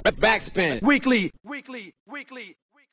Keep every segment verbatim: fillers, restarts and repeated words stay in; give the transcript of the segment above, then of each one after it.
Backspin. Weekly. Weekly. Weekly.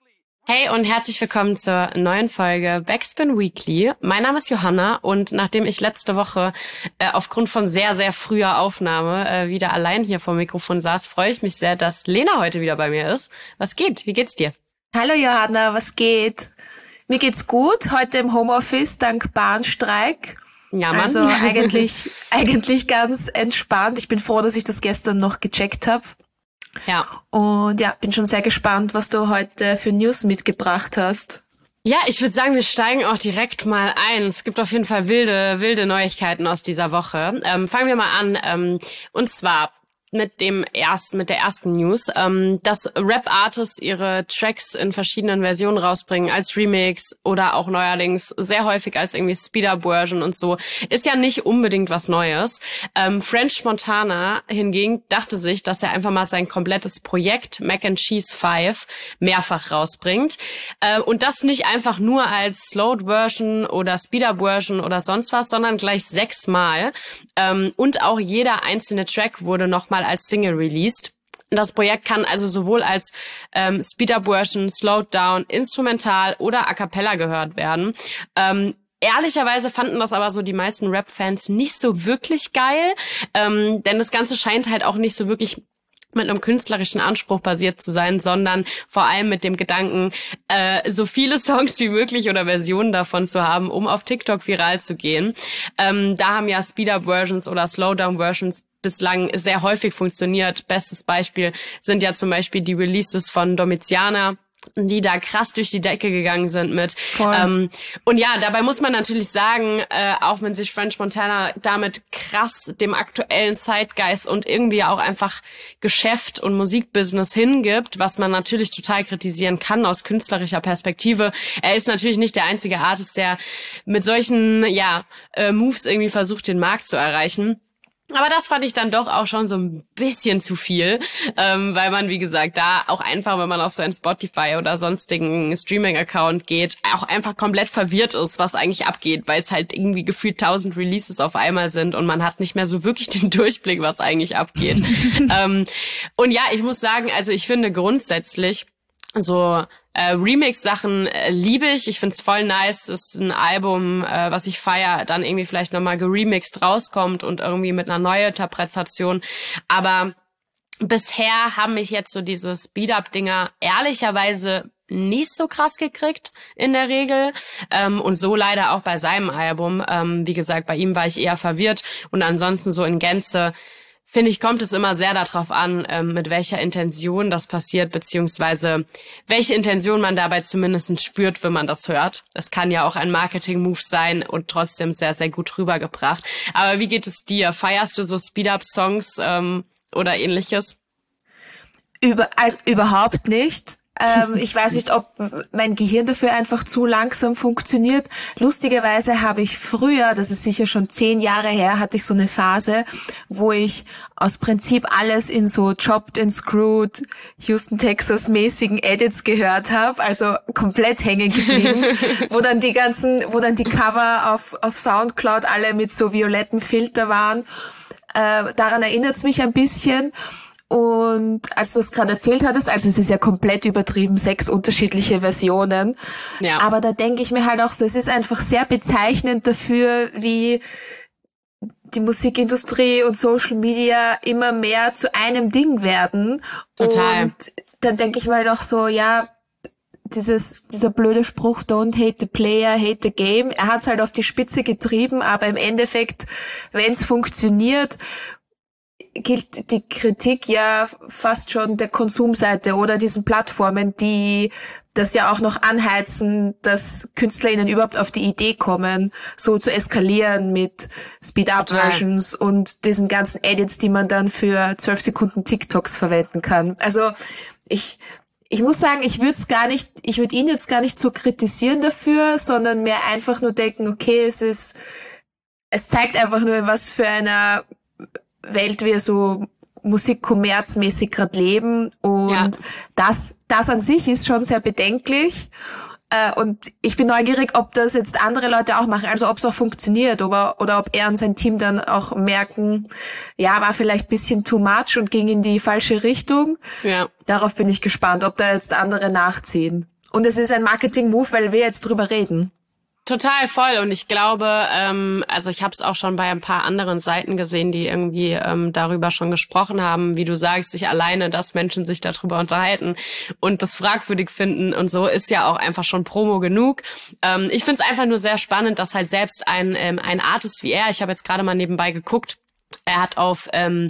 Hey und herzlich willkommen zur neuen Folge Backspin Weekly. Mein Name ist Johanna und nachdem ich letzte Woche äh, aufgrund von sehr, sehr früher Aufnahme äh, wieder allein hier vor dem Mikrofon saß, freue ich mich sehr, dass Lena heute wieder bei mir ist. Was geht? Wie geht's dir? Hallo Johanna, was geht? Mir geht's gut, heute im Homeoffice dank Bahnstreik. Ja, Mann. Also eigentlich, eigentlich ganz entspannt. Ich bin froh, dass ich das gestern noch gecheckt habe. Ja. Und ja, bin schon sehr gespannt, was du heute für News mitgebracht hast. Ja, ich würde sagen, wir steigen auch direkt mal ein. Es gibt auf jeden Fall wilde, wilde Neuigkeiten aus dieser Woche. Ähm, fangen wir mal an. Ähm, und zwar mit dem ersten, mit der ersten News, ähm, dass Rap-Artists ihre Tracks in verschiedenen Versionen rausbringen, als Remix oder auch neuerdings sehr häufig als irgendwie Speed-Up-Version und so, ist ja nicht unbedingt was Neues. Ähm, French Montana hingegen dachte sich, dass er einfach mal sein komplettes Projekt Mac and Cheese fünf mehrfach rausbringt. Äh, und das nicht einfach nur als Slowed-Version oder Speed-Up-Version oder sonst was, sondern gleich sechsmal. Ähm, und auch jeder einzelne Track wurde nochmal als Single released. Das Projekt kann also sowohl als ähm, Speed-Up-Version, Slowed Down, Instrumental oder A Cappella gehört werden. Ähm, Ehrlicherweise fanden das aber so die meisten Rap-Fans nicht so wirklich geil, ähm, denn das Ganze scheint halt auch nicht so wirklich mit einem künstlerischen Anspruch basiert zu sein, sondern vor allem mit dem Gedanken, äh, so viele Songs wie möglich oder Versionen davon zu haben, um auf TikTok viral zu gehen. Ähm, da haben ja Speed-Up-Versions oder Slowdown-Versions bislang sehr häufig funktioniert. Bestes Beispiel sind ja zum Beispiel die Releases von Domiziana, die da krass durch die Decke gegangen sind mit. Ähm, und ja, dabei muss man natürlich sagen, äh, auch wenn sich French Montana damit krass dem aktuellen Zeitgeist und irgendwie auch einfach Geschäft und Musikbusiness hingibt, was man natürlich total kritisieren kann aus künstlerischer Perspektive. Er ist natürlich nicht der einzige Artist, der mit solchen ja äh, Moves irgendwie versucht, den Markt zu erreichen. Aber das fand ich dann doch auch schon so ein bisschen zu viel, ähm, weil man, wie gesagt, da auch einfach, wenn man auf so einen Spotify oder sonstigen Streaming-Account geht, auch einfach komplett verwirrt ist, was eigentlich abgeht, weil es halt irgendwie gefühlt tausend Releases auf einmal sind und man hat nicht mehr so wirklich den Durchblick, was eigentlich abgeht. ähm, und ja, ich muss sagen, also ich finde grundsätzlich so Äh, Remix-Sachen äh, liebe ich. Ich find's voll nice, dass ein Album, äh, was ich feier, dann irgendwie vielleicht nochmal geremixed rauskommt und irgendwie mit einer neuen Interpretation. Aber bisher haben mich jetzt so diese Speed-Up-Dinger ehrlicherweise nicht so krass gekriegt in der Regel. Ähm, und so leider auch bei seinem Album. Ähm, wie gesagt, bei ihm war ich eher verwirrt. Und ansonsten so in Gänze finde ich, kommt es immer sehr darauf an, ähm, mit welcher Intention das passiert, beziehungsweise welche Intention man dabei zumindest spürt, wenn man das hört. Das kann ja auch ein Marketing-Move sein und trotzdem sehr, sehr gut rübergebracht. Aber wie geht es dir? Feierst du so Speed-Up-Songs ähm, oder ähnliches? Über, also überhaupt nicht. ähm, ich weiß nicht, ob mein Gehirn dafür einfach zu langsam funktioniert. Lustigerweise habe ich früher, das ist sicher schon zehn Jahre her, hatte ich so eine Phase, wo ich aus Prinzip alles in so Chopped and Screwed, Houston, Texas mäßigen Edits gehört habe, also komplett hängen geblieben, wo dann die ganzen, wo dann die Cover auf, auf Soundcloud alle mit so violetten Filter waren. Äh, daran erinnert es mich ein bisschen. Und als du es gerade erzählt hattest, also es ist ja komplett übertrieben, sechs unterschiedliche Versionen. Ja. Aber da denke ich mir halt auch so, es ist einfach sehr bezeichnend dafür, wie die Musikindustrie und Social Media immer mehr zu einem Ding werden. Total. Und dann denke ich mir halt auch so, ja, dieses, dieser blöde Spruch, don't hate the player, hate the game. Er hat es halt auf die Spitze getrieben, aber im Endeffekt, wenn es funktioniert, gilt die Kritik ja fast schon der Konsumseite oder diesen Plattformen, die das ja auch noch anheizen, dass KünstlerInnen überhaupt auf die Idee kommen, so zu eskalieren mit Speed-Up-Versions und diesen ganzen Edits, die man dann für zwölf Sekunden TikToks verwenden kann. Also ich ich muss sagen, ich würde es gar nicht, ich würde ihn jetzt gar nicht so kritisieren dafür, sondern mir einfach nur denken, okay, es ist, es zeigt einfach nur, was für einer Welt wir so musikkommerzmäßig gerade leben und ja. das das an sich ist schon sehr bedenklich. Äh, und ich bin neugierig, ob das jetzt andere Leute auch machen, also ob es auch funktioniert oder, oder ob er und sein Team dann auch merken, ja, war vielleicht ein bisschen too much und ging in die falsche Richtung. Ja. Darauf bin ich gespannt, ob da jetzt andere nachziehen. Und es ist ein Marketing-Move, weil wir jetzt drüber reden. Total voll, und ich glaube, ähm, also ich habe es auch schon bei ein paar anderen Seiten gesehen, die irgendwie ähm, darüber schon gesprochen haben, wie du sagst, sich alleine, dass Menschen sich darüber unterhalten und das fragwürdig finden und so, ist ja auch einfach schon Promo genug. Ähm, ich finde es einfach nur sehr spannend, dass halt selbst ein ähm, ein Artist wie er, ich habe jetzt gerade mal nebenbei geguckt, er hat auf ähm,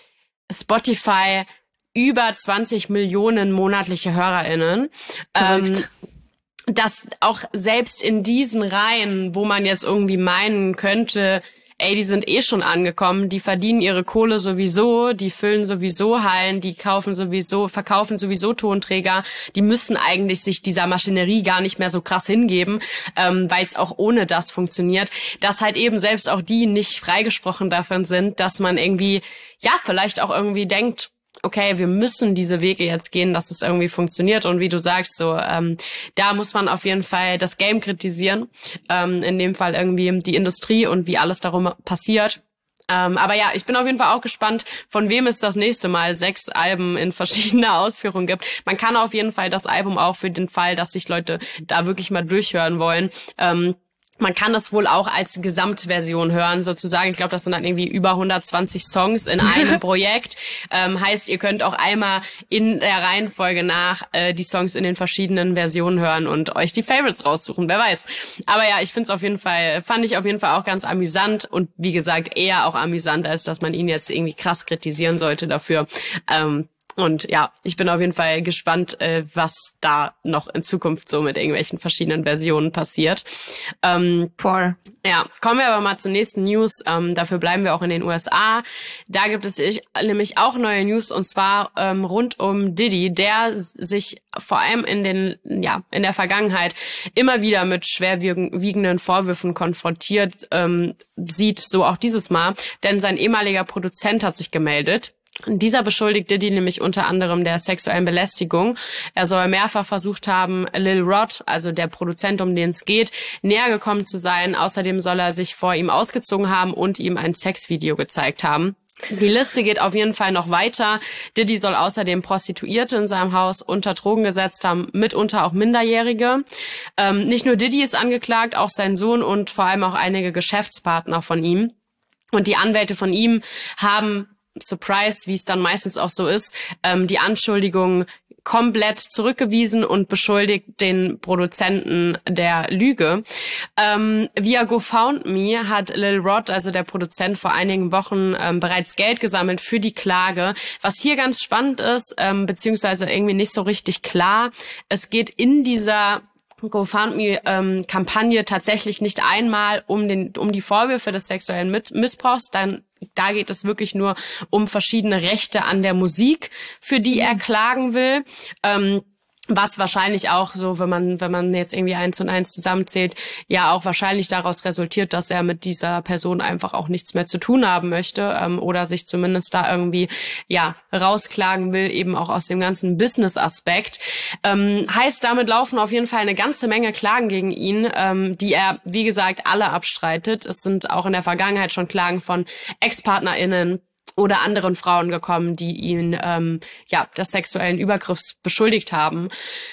Spotify über zwanzig Millionen monatliche HörerInnen. Verrückt. Ähm, dass auch selbst in diesen Reihen, wo man jetzt irgendwie meinen könnte, ey, die sind eh schon angekommen, die verdienen ihre Kohle sowieso, die füllen sowieso Hallen, die kaufen sowieso, verkaufen sowieso Tonträger, die müssen eigentlich sich dieser Maschinerie gar nicht mehr so krass hingeben, ähm, weil es auch ohne das funktioniert, dass halt eben selbst auch die nicht freigesprochen davon sind, dass man irgendwie, ja, vielleicht auch irgendwie denkt, okay, wir müssen diese Wege jetzt gehen, dass es irgendwie funktioniert. Und wie du sagst, so ähm, da muss man auf jeden Fall das Game kritisieren. Ähm, in dem Fall irgendwie die Industrie und wie alles darum passiert. Ähm, aber ja, ich bin auf jeden Fall auch gespannt, von wem es das nächste Mal sechs Alben in verschiedener Ausführung gibt. Man kann auf jeden Fall das Album auch für den Fall, dass sich Leute da wirklich mal durchhören wollen, ähm, man kann das wohl auch als Gesamtversion hören, sozusagen. Ich glaube, das sind dann irgendwie über hundertzwanzig Songs in einem Projekt. Ähm, heißt, ihr könnt auch einmal in der Reihenfolge nach äh, die Songs in den verschiedenen Versionen hören und euch die Favorites raussuchen, wer weiß. Aber ja, ich finde es auf jeden Fall, fand ich auf jeden Fall auch ganz amüsant und wie gesagt, eher auch amüsant, als dass man ihn jetzt irgendwie krass kritisieren sollte dafür. Ähm, Und ja, ich bin auf jeden Fall gespannt, äh, was da noch in Zukunft so mit irgendwelchen verschiedenen Versionen passiert. Ähm, Voll. Ja, kommen wir aber mal zur nächsten News. Ähm, dafür bleiben wir auch in den U S A. Da gibt es ich, nämlich auch neue News, und zwar ähm, rund um Diddy, der sich vor allem in den ja in der Vergangenheit immer wieder mit schwerwiegenden Vorwürfen konfrontiert ähm, sieht, so auch dieses Mal. Denn sein ehemaliger Produzent hat sich gemeldet. Dieser beschuldigt Diddy nämlich unter anderem der sexuellen Belästigung. Er soll mehrfach versucht haben, Lil Rod, also der Produzent, um den es geht, näher gekommen zu sein. Außerdem soll er sich vor ihm ausgezogen haben und ihm ein Sexvideo gezeigt haben. Die Liste geht auf jeden Fall noch weiter. Diddy soll außerdem Prostituierte in seinem Haus unter Drogen gesetzt haben, mitunter auch Minderjährige. Ähm, nicht nur Diddy ist angeklagt, auch sein Sohn und vor allem auch einige Geschäftspartner von ihm. Und die Anwälte von ihm haben, Surprise, wie es dann meistens auch so ist, ähm, die Anschuldigungen komplett zurückgewiesen und beschuldigt den Produzenten der Lüge. Ähm, via GoFundMe hat Lil Rod, also der Produzent, vor einigen Wochen ähm, bereits Geld gesammelt für die Klage. Was hier ganz spannend ist, ähm, beziehungsweise irgendwie nicht so richtig klar, es geht in dieser GoFundMe-Kampagne ähm, tatsächlich nicht einmal um den um die Vorwürfe des sexuellen Mit- Missbrauchs, dann da geht es wirklich nur um verschiedene Rechte an der Musik, für die er klagen will. Ähm, was wahrscheinlich auch so, wenn man wenn man jetzt irgendwie eins und eins zusammenzählt, ja auch wahrscheinlich daraus resultiert, dass er mit dieser Person einfach auch nichts mehr zu tun haben möchte ähm, oder sich zumindest da irgendwie ja rausklagen will, eben auch aus dem ganzen Business-Aspekt. Ähm, heißt, damit laufen auf jeden Fall eine ganze Menge Klagen gegen ihn, ähm, die er, wie gesagt, alle abstreitet. Es sind auch in der Vergangenheit schon Klagen von Ex-PartnerInnen oder anderen Frauen gekommen, die ihn ähm, ja des sexuellen Übergriffs beschuldigt haben.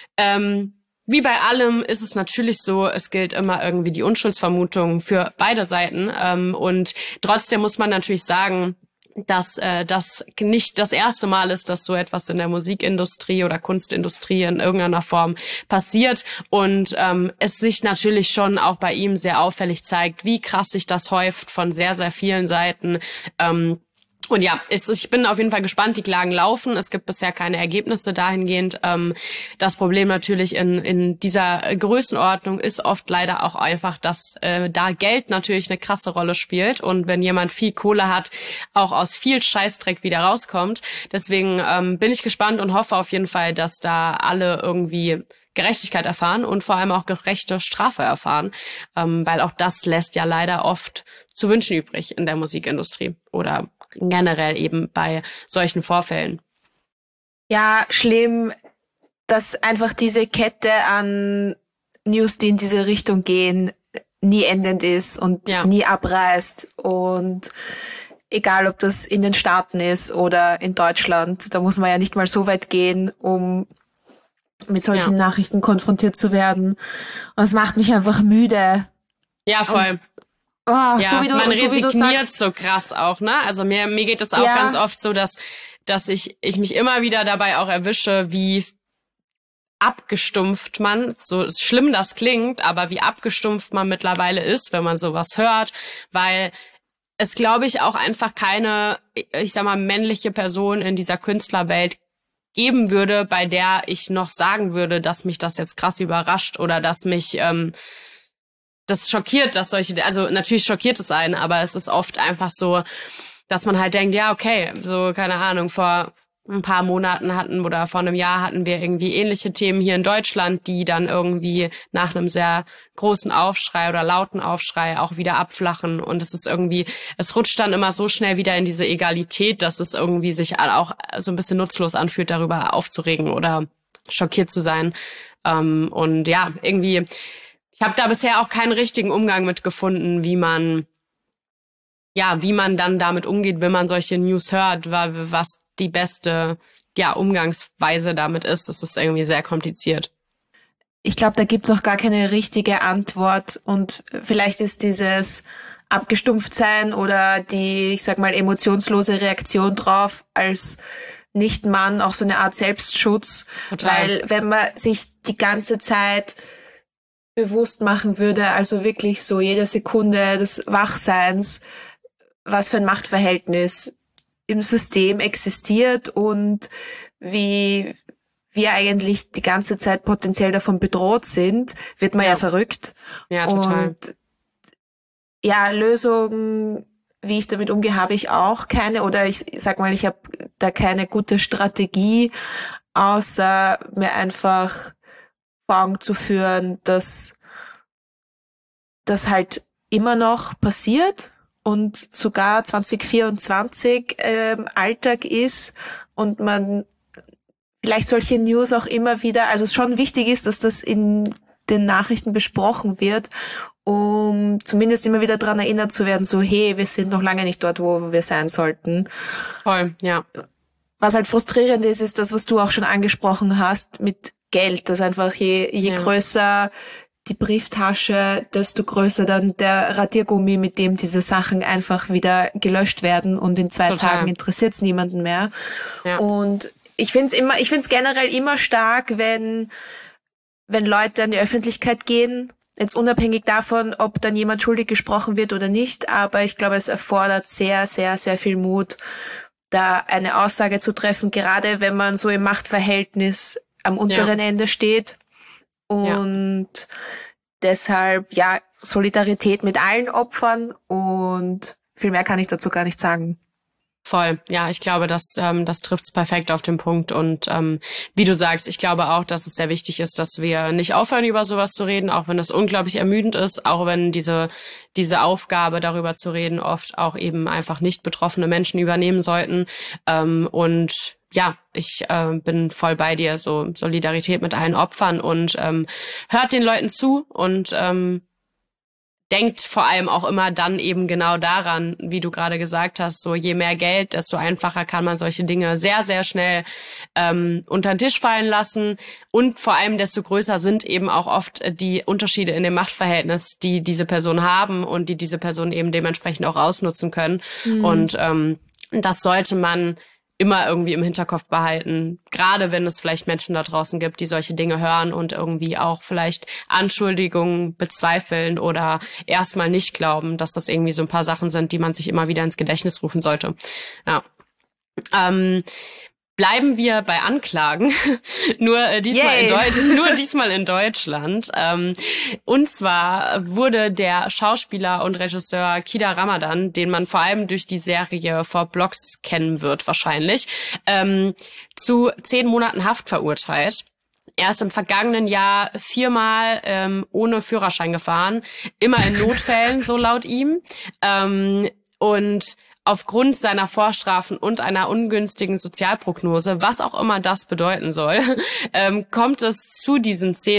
Ähm, wie bei allem ist es natürlich so, es gilt immer irgendwie die Unschuldsvermutung für beide Seiten. Ähm, und trotzdem muss man natürlich sagen, dass äh, das nicht das erste Mal ist, dass so etwas in der Musikindustrie oder Kunstindustrie in irgendeiner Form passiert und ähm, es sich natürlich schon auch bei ihm sehr auffällig zeigt, wie krass sich das häuft von sehr, sehr vielen Seiten. Ähm, Und ja, ich bin auf jeden Fall gespannt, die Klagen laufen. Es gibt bisher keine Ergebnisse dahingehend. Das Problem natürlich in, in dieser Größenordnung ist oft leider auch einfach, dass äh, da Geld natürlich eine krasse Rolle spielt. Und wenn jemand viel Kohle hat, auch aus viel Scheißdreck wieder rauskommt. Deswegen ähm, bin ich gespannt und hoffe auf jeden Fall, dass da alle irgendwie Gerechtigkeit erfahren und vor allem auch gerechte Strafe erfahren. Ähm, weil auch das lässt ja leider oft zu wünschen übrig in der Musikindustrie oder generell eben bei solchen Vorfällen. Ja, schlimm, dass einfach diese Kette an News, die in diese Richtung gehen, nie endend ist und Ja. nie abreißt. Und egal, ob das in den Staaten ist oder in Deutschland, da muss man ja nicht mal so weit gehen, um mit solchen Ja. Nachrichten konfrontiert zu werden. Und es macht mich einfach müde. Ja, voll. Und, oh, Ja, so wie du, man so wie du resigniert sagst, so krass auch, ne? Also mir, mir geht es auch Ja. ganz oft so, dass, dass ich, ich mich immer wieder dabei auch erwische, wie abgestumpft man, so schlimm das klingt, aber wie abgestumpft man mittlerweile ist, wenn man sowas hört, weil es, glaube ich, auch einfach keine, ich sag mal, männliche Person in dieser Künstlerwelt geben würde, bei der ich noch sagen würde, dass mich das jetzt krass überrascht oder dass mich ähm, das schockiert, dass solche, also natürlich schockiert es einen, aber es ist oft einfach so, dass man halt denkt, ja, okay, so, keine Ahnung, vor ein paar Monaten hatten oder vor einem Jahr hatten wir irgendwie ähnliche Themen hier in Deutschland, die dann irgendwie nach einem sehr großen Aufschrei oder lauten Aufschrei auch wieder abflachen. Und es ist irgendwie, es rutscht dann immer so schnell wieder in diese Egalität, dass es irgendwie sich auch so ein bisschen nutzlos anfühlt, darüber aufzuregen oder schockiert zu sein. Ähm, und ja, irgendwie, ich habe da bisher auch keinen richtigen Umgang mit gefunden, wie man, ja, wie man dann damit umgeht, wenn man solche News hört, was die beste, ja, Umgangsweise damit ist. Das ist irgendwie sehr kompliziert. ich glaube, da gibt's auch gar keine richtige Antwort und vielleicht ist dieses Abgestumpftsein oder die, ich sag mal, emotionslose Reaktion drauf als Nicht-Mann auch so eine Art Selbstschutz. Total. Weil wenn man sich die ganze Zeit bewusst machen würde, also wirklich so jede Sekunde des Wachseins, was für ein Machtverhältnis im System existiert und wie wir eigentlich die ganze Zeit potenziell davon bedroht sind, wird man ja, Ja. verrückt. Ja, total. Und ja, Lösungen, wie ich damit umgehe, habe ich auch keine. Oder ich sag mal, ich habe da keine gute Strategie, außer mir einfach vor Augen zu führen, dass das halt immer noch passiert und sogar zwanzig vierundzwanzig ähm, Alltag ist und man vielleicht solche News auch immer wieder, also es schon wichtig ist, dass das in den Nachrichten besprochen wird, um zumindest immer wieder dran erinnert zu werden, so hey, wir sind noch lange nicht dort, wo wir sein sollten. Voll, ja. Was halt frustrierend ist, ist das, was du auch schon angesprochen hast mit Geld, dass einfach je, je Ja. größer die Brieftasche, desto größer dann der Radiergummi, mit dem diese Sachen einfach wieder gelöscht werden und in zwei Total. Tagen interessiert es niemanden mehr. Ja. Und ich finde es immer, ich finde es generell immer stark, wenn wenn Leute an die Öffentlichkeit gehen, jetzt unabhängig davon, ob dann jemand schuldig gesprochen wird oder nicht, aber ich glaube, es erfordert sehr, sehr, sehr viel Mut, da eine Aussage zu treffen, gerade wenn man so im Machtverhältnis am unteren Ende steht. Und deshalb, ja, Solidarität mit allen Opfern und viel mehr kann ich dazu gar nicht sagen. Voll, ja, ich glaube, das, ähm, das trifft's perfekt auf den Punkt. Und ähm, wie du sagst, ich glaube auch, dass es sehr wichtig ist, dass wir nicht aufhören, über sowas zu reden, auch wenn das unglaublich ermüdend ist, auch wenn diese diese Aufgabe, darüber zu reden, oft auch eben einfach nicht betroffene Menschen übernehmen sollten. Ähm, und ja, ich äh, bin voll bei dir, so Solidarität mit allen Opfern und ähm, hört den Leuten zu und ähm, denkt vor allem auch immer dann eben genau daran, wie du gerade gesagt hast, so je mehr Geld, desto einfacher kann man solche Dinge sehr, sehr schnell ähm, unter den Tisch fallen lassen und vor allem desto größer sind eben auch oft die Unterschiede in dem Machtverhältnis, die diese Personen haben und die diese Personen eben dementsprechend auch ausnutzen können. Mhm. Und ähm, das sollte man immer irgendwie im Hinterkopf behalten, gerade wenn es vielleicht Menschen da draußen gibt, die solche Dinge hören und irgendwie auch vielleicht Anschuldigungen bezweifeln oder erstmal nicht glauben, dass das irgendwie so ein paar Sachen sind, die man sich immer wieder ins Gedächtnis rufen sollte. Ja. Ähm, Bleiben wir bei Anklagen, nur äh, diesmal in Deutsch, nur diesmal in Deutschland. Ähm, und zwar wurde der Schauspieler und Regisseur Kida Ramadan, den man vor allem durch die Serie For Blocks kennen wird wahrscheinlich, ähm, zu zehn Monaten Haft verurteilt. Er ist im vergangenen Jahr viermal ähm, ohne Führerschein gefahren, immer in Notfällen, so laut ihm. Ähm, und aufgrund seiner Vorstrafen und einer ungünstigen Sozialprognose, was auch immer das bedeuten soll, ähm, kommt es zu diesen zehn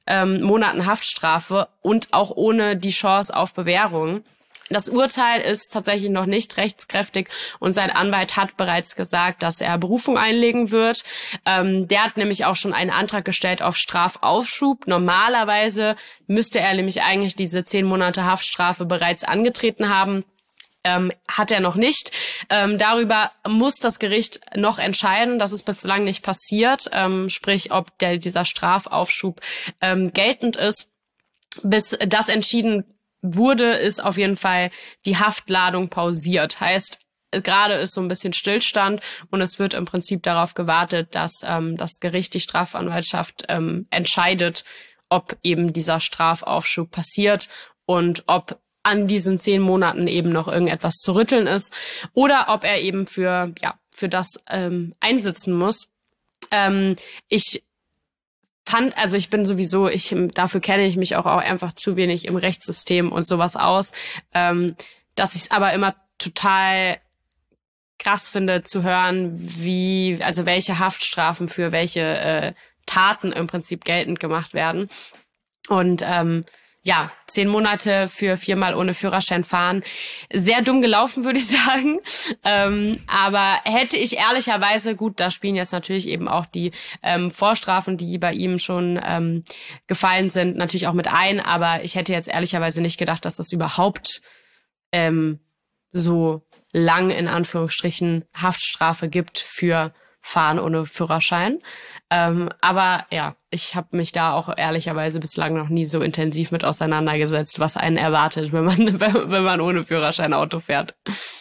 ähm, Monaten Haftstrafe und auch ohne die Chance auf Bewährung. Das Urteil ist tatsächlich noch nicht rechtskräftig und sein Anwalt hat bereits gesagt, dass er Berufung einlegen wird. Ähm, der hat nämlich auch schon einen Antrag gestellt auf Strafaufschub. Normalerweise müsste er nämlich eigentlich diese zehn Monate Haftstrafe bereits angetreten haben. Ähm, hat er noch nicht. Ähm, darüber muss das Gericht noch entscheiden. Das ist bislang nicht passiert. Ähm, sprich, ob der, dieser Strafaufschub ähm, geltend ist. Bis das entschieden wurde, ist auf jeden Fall die Haftladung pausiert. Heißt, gerade ist so ein bisschen Stillstand und es wird im Prinzip darauf gewartet, dass ähm, das Gericht, die Strafanwaltschaft ähm, entscheidet, ob eben dieser Strafaufschub passiert und ob an diesen zehn Monaten eben noch irgendetwas zu rütteln ist oder ob er eben für ja für das ähm, einsitzen muss. Ähm, ich fand, also ich bin sowieso, ich dafür kenne ich mich auch, auch einfach zu wenig im Rechtssystem und sowas aus, ähm, dass ich es aber immer total krass finde zu hören, wie, also welche Haftstrafen für welche äh, Taten im Prinzip geltend gemacht werden. Und ähm, ja, zehn Monate für viermal ohne Führerschein fahren. Sehr dumm gelaufen, würde ich sagen. Ähm, aber hätte ich ehrlicherweise, gut, da spielen jetzt natürlich eben auch die ähm, Vorstrafen, die bei ihm schon ähm, gefallen sind, natürlich auch mit ein. Aber ich hätte jetzt ehrlicherweise nicht gedacht, dass das überhaupt ähm, so lang in Anführungsstrichen Haftstrafe gibt für Fahren ohne Führerschein. Ähm, aber ja, ich habe mich da auch ehrlicherweise bislang noch nie so intensiv mit auseinandergesetzt, was einen erwartet, wenn man wenn man ohne Führerschein Auto fährt.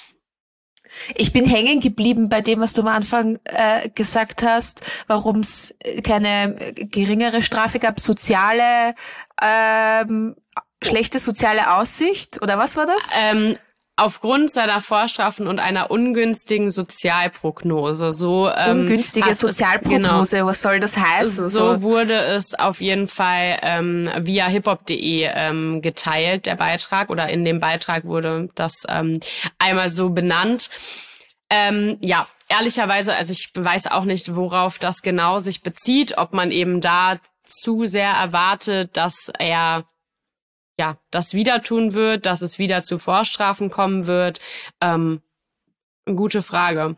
Ich bin hängen geblieben bei dem, was du am Anfang äh, gesagt hast, warum es keine geringere Strafe gab, soziale, ähm, schlechte soziale Aussicht, oder was war das? Ähm, Aufgrund seiner Vorstrafen und einer ungünstigen Sozialprognose. So ähm, Ungünstige Sozialprognose, es, genau, was soll das heißen? So, so wurde es auf jeden Fall ähm, via hiphop punkt de ähm, geteilt, der Beitrag, oder in dem Beitrag wurde das ähm, einmal so benannt. Ähm, ja, ehrlicherweise, also ich weiß auch nicht, worauf das genau sich bezieht, ob man eben da zu sehr erwartet, dass er ja, das wieder tun wird, dass es wieder zu Vorstrafen kommen wird. Ähm, gute Frage.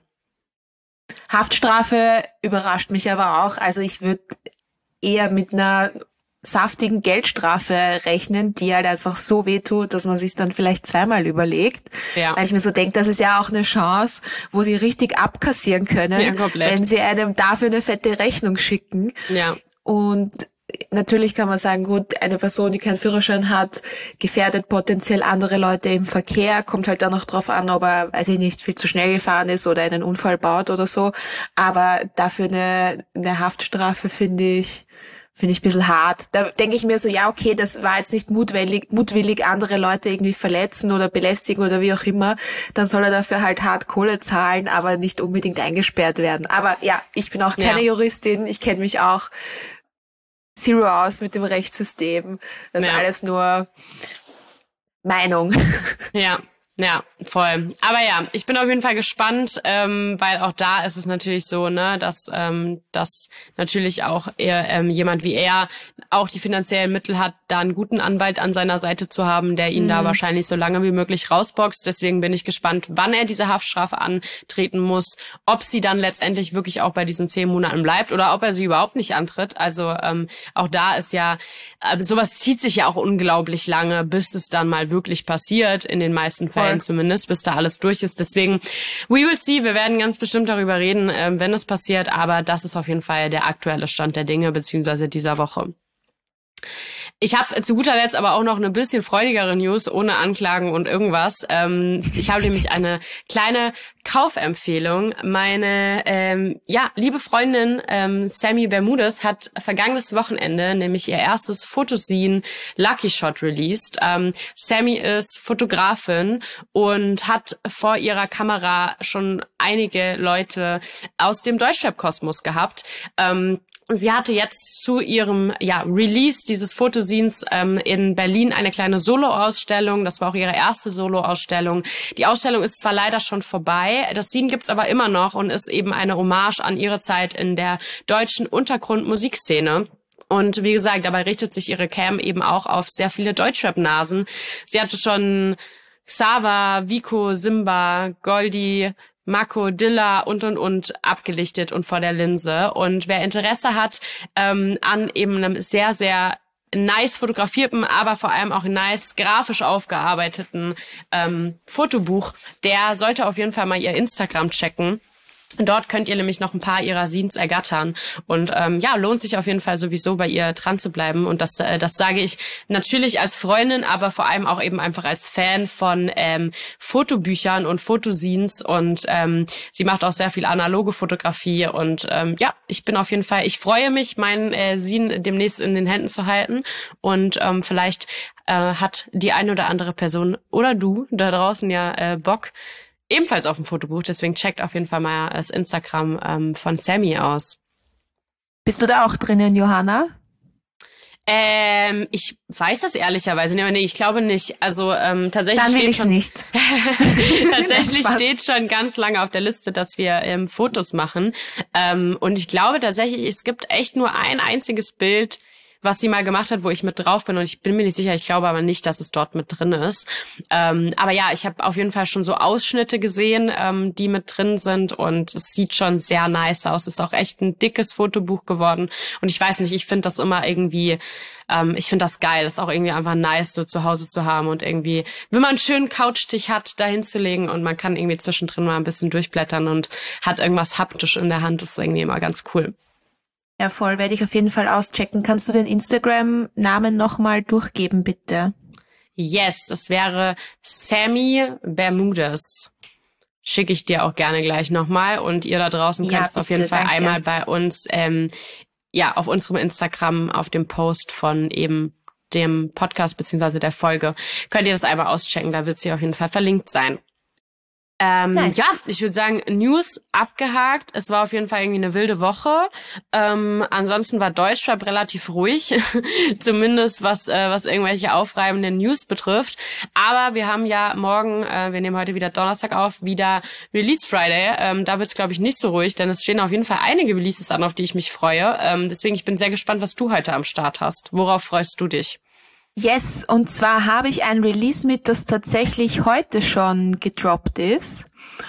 Haftstrafe überrascht mich aber auch. Also ich würde eher mit einer saftigen Geldstrafe rechnen, die halt einfach so wehtut, dass man sich dann vielleicht zweimal überlegt. Ja. Weil ich mir so denke, das ist ja auch eine Chance, wo sie richtig abkassieren können, ja, wenn sie einem dafür eine fette Rechnung schicken. Ja. Und natürlich kann man sagen, gut, eine Person, die keinen Führerschein hat, gefährdet potenziell andere Leute im Verkehr, kommt halt dann noch drauf an, ob er, weiß ich nicht, viel zu schnell gefahren ist oder einen Unfall baut oder so. Aber dafür eine, eine Haftstrafe finde ich, finde ich ein bisschen hart. Da denke ich mir so, ja, okay, das war jetzt nicht mutwillig, mutwillig andere Leute irgendwie verletzen oder belästigen oder wie auch immer. Dann soll er dafür halt hart Kohle zahlen, aber nicht unbedingt eingesperrt werden. Aber ja, ich bin auch keine ja. Juristin, ich kenne mich auch Zero aus mit dem Rechtssystem. Das ja. ist alles nur Meinung. Ja, ja, voll. Aber ja, ich bin auf jeden Fall gespannt, ähm, weil auch da ist es natürlich so, ne, dass ähm, dass natürlich auch eher ähm, jemand wie er auch die finanziellen Mittel hat, da einen guten Anwalt an seiner Seite zu haben, der ihn mhm. da wahrscheinlich so lange wie möglich rausboxt. Deswegen bin ich gespannt, wann er diese Haftstrafe antreten muss, ob sie dann letztendlich wirklich auch bei diesen zehn Monaten bleibt oder ob er sie überhaupt nicht antritt. Also ähm, auch da ist ja, äh, sowas zieht sich ja auch unglaublich lange, bis es dann mal wirklich passiert, in den meisten Fällen Voll. Zumindest, bis da alles durch ist. Deswegen, we will see, wir werden ganz bestimmt darüber reden, äh, wenn es passiert, aber das ist auf jeden Fall der aktuelle Stand der Dinge, beziehungsweise dieser Woche. Ich habe zu guter Letzt aber auch noch eine bisschen freudigere News, ohne Anklagen und irgendwas. Ähm, ich habe nämlich eine kleine Kaufempfehlung. Meine ähm, ja liebe Freundin ähm, Sammy Bermudez hat vergangenes Wochenende nämlich ihr erstes Fotoscene Lucky Shot released. Ähm, Sammy ist Fotografin und hat vor ihrer Kamera schon einige Leute aus dem Deutschrap-Kosmos gehabt. Ähm, Sie hatte jetzt zu ihrem ja, Release dieses Fotoscenes ähm, in Berlin eine kleine Solo-Ausstellung. Das war auch ihre erste Solo-Ausstellung. Die Ausstellung ist zwar leider schon vorbei, das Scene gibt's aber immer noch und ist eben eine Hommage an ihre Zeit in der deutschen Untergrund-Musikszene. Und wie gesagt, dabei richtet sich ihre Cam eben auch auf sehr viele Deutschrap-Nasen. Sie hatte schon Xaver, Vico, Simba, Goldie, Mako, Dilla und und und abgelichtet und vor der Linse. Und wer Interesse hat ähm, an eben einem sehr, sehr nice fotografierten, aber vor allem auch nice grafisch aufgearbeiteten ähm, Fotobuch, der sollte auf jeden Fall mal ihr Instagram checken. Dort könnt ihr nämlich noch ein paar ihrer Scenes ergattern und ähm, ja, lohnt sich auf jeden Fall sowieso bei ihr dran zu bleiben und das äh, das sage ich natürlich als Freundin, aber vor allem auch eben einfach als Fan von ähm, Fotobüchern und Fotoscenes und ähm, sie macht auch sehr viel analoge Fotografie und ähm, ja, ich bin auf jeden Fall, ich freue mich, meinen äh, Scene demnächst in den Händen zu halten und ähm, vielleicht äh, hat die eine oder andere Person oder du da draußen ja äh, Bock ebenfalls auf dem Fotobuch, deswegen checkt auf jeden Fall mal das Instagram ähm, von Sammy aus. Bist du da auch drinnen, Johanna? Ähm, ich weiß das ehrlicherweise nicht, aber nee, ich glaube nicht. Also ähm, tatsächlich Dann will steht ich's schon nicht. tatsächlich Spaß. steht schon ganz lange auf der Liste, dass wir ähm, Fotos machen. Ähm, und ich glaube tatsächlich, es gibt echt nur ein einziges Bild, was sie mal gemacht hat, wo ich mit drauf bin und ich bin mir nicht sicher, ich glaube aber nicht, dass es dort mit drin ist. Ähm, aber ja, ich habe auf jeden Fall schon so Ausschnitte gesehen, ähm, die mit drin sind und es sieht schon sehr nice aus. Es ist auch echt ein dickes Fotobuch geworden und ich weiß nicht, ich finde das immer irgendwie, ähm, ich finde das geil. Das ist auch irgendwie einfach nice, so zu Hause zu haben und irgendwie, wenn man einen schönen Couchtisch hat, da hinzulegen und man kann irgendwie zwischendrin mal ein bisschen durchblättern und hat irgendwas haptisch in der Hand, das ist irgendwie immer ganz cool. Ja, voll, werde ich auf jeden Fall auschecken. Kannst du den Instagram-Namen nochmal durchgeben, bitte? Yes, das wäre Sammy Bermudez. Schicke ich dir auch gerne gleich nochmal. Und ihr da draußen könnt Ja, es auf jeden bitte, Fall danke. einmal bei uns, ähm, ja, auf unserem Instagram, auf dem Post von eben dem Podcast beziehungsweise der Folge, könnt ihr das einmal auschecken. Da wird sie auf jeden Fall verlinkt sein. Ähm, Nice. Ja, ich würde sagen, News abgehakt. Es war auf jeden Fall irgendwie eine wilde Woche. Ähm, ansonsten war Deutschrap relativ ruhig, zumindest was äh, was irgendwelche aufreibenden News betrifft. Aber wir haben ja morgen, äh, wir nehmen heute wieder Donnerstag auf, wieder Release Friday. Ähm, da wird's, glaube ich, nicht so ruhig, denn es stehen auf jeden Fall einige Releases an, auf die ich mich freue. Ähm, deswegen, ich bin sehr gespannt, was du heute am Start hast. Worauf freust du dich? Yes, und zwar habe ich ein Release mit, das tatsächlich heute schon gedroppt ist.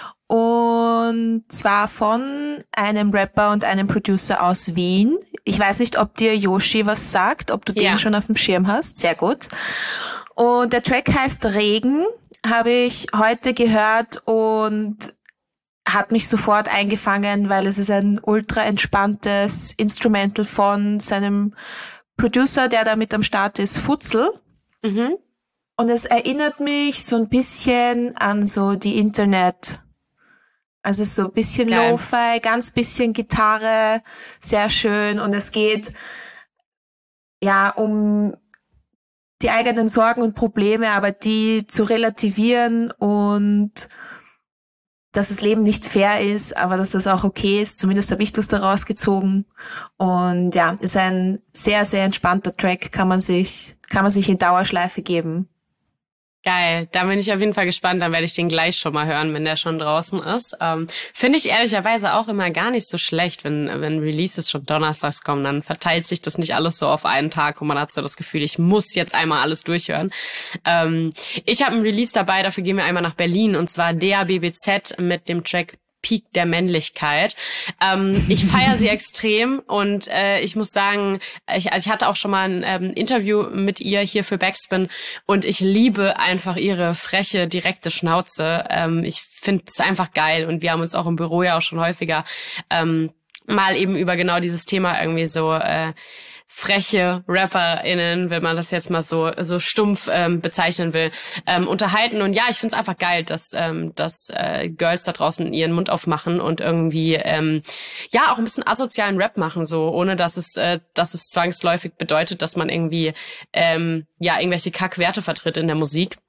Und zwar von einem Rapper und einem Producer aus Wien. Ich weiß nicht, ob dir Yoshi was sagt, ob du Ja. den schon auf dem Schirm hast. Sehr gut. Und der Track heißt Regen, habe ich heute gehört und hat mich sofort eingefangen, weil es ist ein ultra entspanntes Instrumental von seinem Producer, der da mit am Start ist, Futzel. Mhm. Und es erinnert mich so ein bisschen an so die Internet. Also so ein bisschen Geil. Lo-Fi, ganz bisschen Gitarre, sehr schön. Und es geht ja um die eigenen Sorgen und Probleme, aber die zu relativieren und dass das Leben nicht fair ist, aber dass das auch okay ist. Zumindest habe ich das daraus gezogen. Und ja, ist ein sehr, sehr entspannter Track, kann man sich, kann man sich in Dauerschleife geben. Geil, da bin ich auf jeden Fall gespannt. Dann werde ich den gleich schon mal hören, wenn der schon draußen ist. Ähm, Finde ich ehrlicherweise auch immer gar nicht so schlecht, wenn wenn Releases schon donnerstags kommen. Dann verteilt sich das nicht alles so auf einen Tag und man hat so das Gefühl, ich muss jetzt einmal alles durchhören. Ähm, ich habe ein Release dabei, dafür gehen wir einmal nach Berlin und zwar D A B B Z mit dem Track Peak der Männlichkeit. Ähm, ich feiere sie extrem und äh, ich muss sagen, ich, also ich hatte auch schon mal ein ähm, Interview mit ihr hier für Backspin und ich liebe einfach ihre freche, direkte Schnauze. Ähm, ich finde es einfach geil und wir haben uns auch im Büro ja auch schon häufiger ähm, mal eben über genau dieses Thema irgendwie so äh, freche RapperInnen, wenn man das jetzt mal so so stumpf ähm, bezeichnen will, ähm, unterhalten. Und ja, ich find's einfach geil, dass ähm, dass äh, Girls da draußen ihren Mund aufmachen und irgendwie ähm, ja auch ein bisschen asozialen Rap machen, so ohne dass es äh, dass es zwangsläufig bedeutet, dass man irgendwie ähm, ja irgendwelche Kackwerte vertritt in der Musik.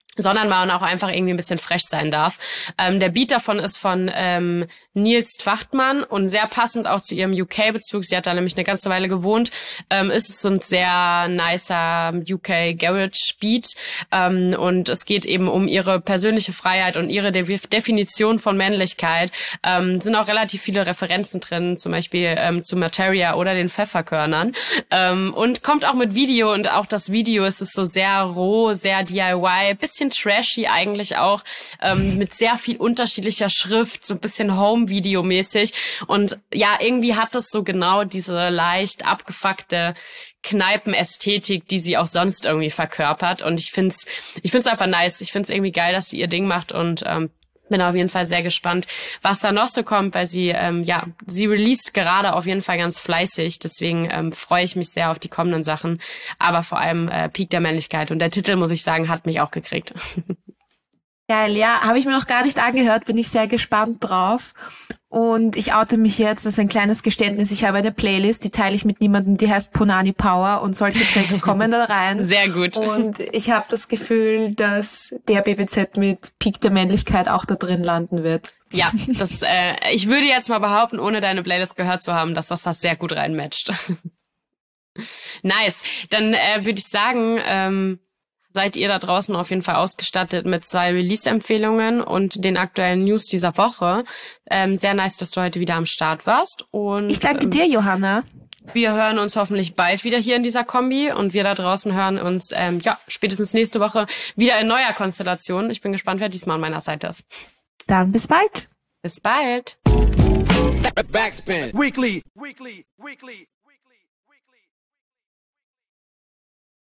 sondern man auch einfach irgendwie ein bisschen frech sein darf. Ähm, der Beat davon ist von ähm, Nils Twachtmann und sehr passend auch zu ihrem U K-Bezug. Sie hat da nämlich eine ganze Weile gewohnt. Ähm, ist es so ein sehr nicer U K-Garage-Beat ähm, und es geht eben um ihre persönliche Freiheit und ihre De- Definition von Männlichkeit. Ähm, sind auch relativ viele Referenzen drin, zum Beispiel ähm, zu Materia oder den Pfefferkörnern. Ähm, und kommt auch mit Video und auch das Video ist es so sehr roh, sehr D I Y, bisschen trashy eigentlich auch, ähm, mit sehr viel unterschiedlicher Schrift, so ein bisschen Home-Video-mäßig. Und ja, irgendwie hat das so genau diese leicht abgefuckte Kneipenästhetik, die sie auch sonst irgendwie verkörpert. Und ich find's, ich find's einfach nice. Ich find's irgendwie geil, dass sie ihr Ding macht und ähm, bin auf jeden Fall sehr gespannt, was da noch so kommt, weil sie, ähm, ja, sie released gerade auf jeden Fall ganz fleißig. Deswegen ähm, freue ich mich sehr auf die kommenden Sachen. Aber vor allem äh, Peak der Männlichkeit. Und der Titel, muss ich sagen, hat mich auch gekriegt. Geil, ja, habe ich mir noch gar nicht angehört, bin ich sehr gespannt drauf. Und ich oute mich jetzt, das ist ein kleines Geständnis, ich habe eine Playlist, die teile ich mit niemandem, die heißt Punani Power und solche Tracks kommen da rein. Sehr gut. Und ich habe das Gefühl, dass der B B Z mit Peak der Männlichkeit auch da drin landen wird. Ja, das, äh, ich würde jetzt mal behaupten, ohne deine Playlist gehört zu haben, dass das das sehr gut reinmatcht. Nice. Dann äh, würde ich sagen, ähm, seid ihr da draußen auf jeden Fall ausgestattet mit zwei Release-Empfehlungen und den aktuellen News dieser Woche. Ähm, sehr nice, dass du heute wieder am Start warst. Und ich danke dir, Johanna. Wir hören uns hoffentlich bald wieder hier in dieser Kombi und wir da draußen hören uns ähm, ja spätestens nächste Woche wieder in neuer Konstellation. Ich bin gespannt, wer diesmal an meiner Seite ist. Dann bis bald. Bis bald. Backspin. Weekly. Weekly. Weekly.